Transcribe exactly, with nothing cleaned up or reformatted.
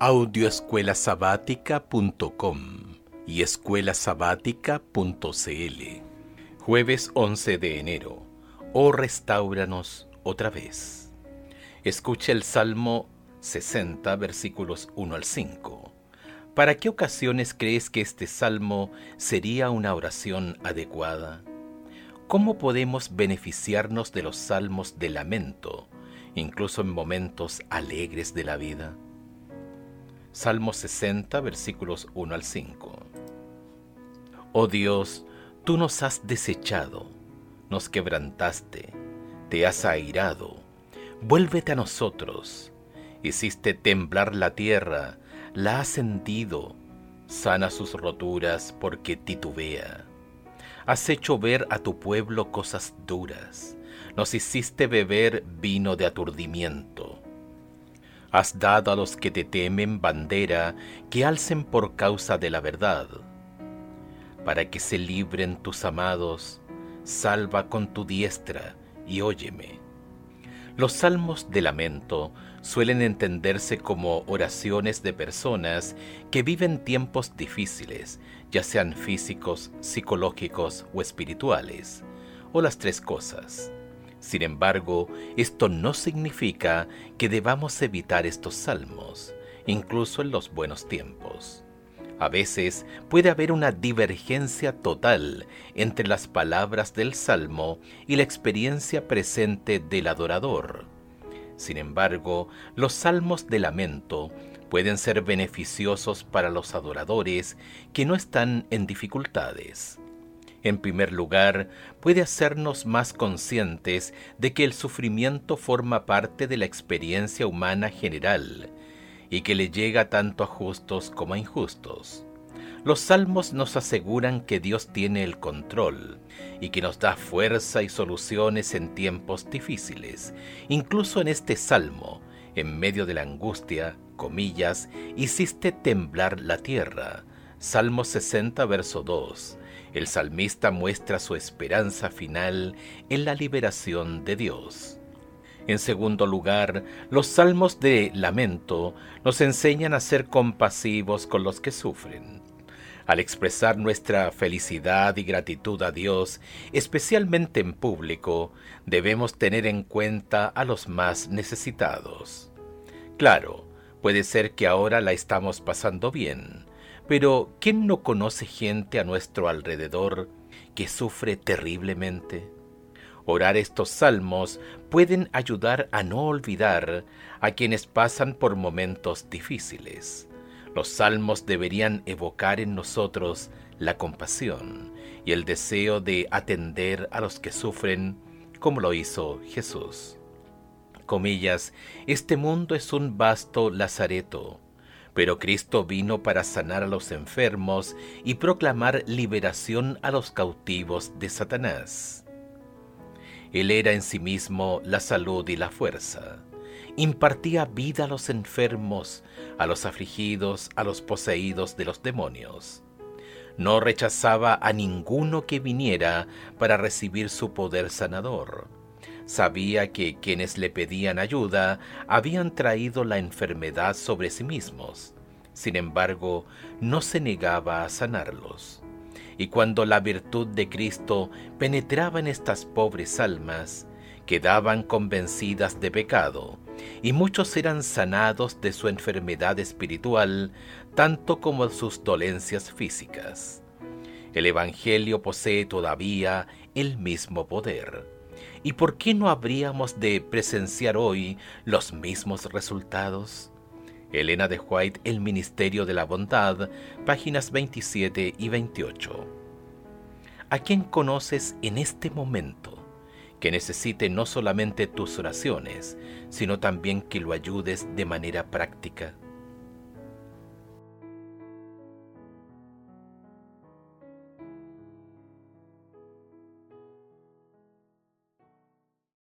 audioescuela sabática punto com y escuela sabática punto c l. Jueves once de enero. Oh, restáuranos otra vez. Escucha el Salmo sesenta, versículos uno al cinco. ¿Para qué ocasiones crees que este salmo sería una oración adecuada? ¿Cómo podemos beneficiarnos de los salmos de lamento, incluso en momentos alegres de la vida? Salmo sesenta, versículos uno al cinco. Oh Dios, tú nos has desechado, nos quebrantaste, te has airado. Vuélvete a nosotros. Hiciste temblar la tierra, la has hendido. Sana sus roturas porque titubea. Has hecho ver a tu pueblo cosas duras. Nos hiciste beber vino de aturdimiento. Has dado a los que te temen bandera que alcen por causa de la verdad. Para que se libren tus amados, salva con tu diestra y óyeme. Los salmos de lamento suelen entenderse como oraciones de personas que viven tiempos difíciles, ya sean físicos, psicológicos o espirituales, o las tres cosas. Sin embargo, esto no significa que debamos evitar estos salmos, incluso en los buenos tiempos. A veces puede haber una divergencia total entre las palabras del salmo y la experiencia presente del adorador. Sin embargo, los salmos de lamento pueden ser beneficiosos para los adoradores que no están en dificultades. En primer lugar, puede hacernos más conscientes de que el sufrimiento forma parte de la experiencia humana general y que le llega tanto a justos como a injustos. Los salmos nos aseguran que Dios tiene el control y que nos da fuerza y soluciones en tiempos difíciles. Incluso en este salmo, en medio de la angustia, comillas, hiciste temblar la tierra. Salmo sesenta, verso dos. El salmista muestra su esperanza final en la liberación de Dios. En segundo lugar, los salmos de lamento nos enseñan a ser compasivos con los que sufren. Al expresar nuestra felicidad y gratitud a Dios, especialmente en público, debemos tener en cuenta a los más necesitados. Claro, puede ser que ahora la estamos pasando bien, pero ¿quién no conoce gente a nuestro alrededor que sufre terriblemente? Orar estos salmos pueden ayudar a no olvidar a quienes pasan por momentos difíciles. Los salmos deberían evocar en nosotros la compasión y el deseo de atender a los que sufren, como lo hizo Jesús. Comillas, este mundo es un vasto lazareto, pero Cristo vino para sanar a los enfermos y proclamar liberación a los cautivos de Satanás. Él era en sí mismo la salud y la fuerza. Impartía vida a los enfermos, a los afligidos, a los poseídos de los demonios. No rechazaba a ninguno que viniera para recibir su poder sanador. Sabía que quienes le pedían ayuda habían traído la enfermedad sobre sí mismos. Sin embargo, no se negaba a sanarlos. Y cuando la virtud de Cristo penetraba en estas pobres almas, quedaban convencidas de pecado, y muchos eran sanados de su enfermedad espiritual, tanto como de sus dolencias físicas. El Evangelio posee todavía el mismo poder. ¿Y por qué no habríamos de presenciar hoy los mismos resultados? Elena de White, El Ministerio de la Bondad, páginas veintisiete y veintiocho. ¿A quién conoces en este momento que necesite no solamente tus oraciones, sino también que lo ayudes de manera práctica?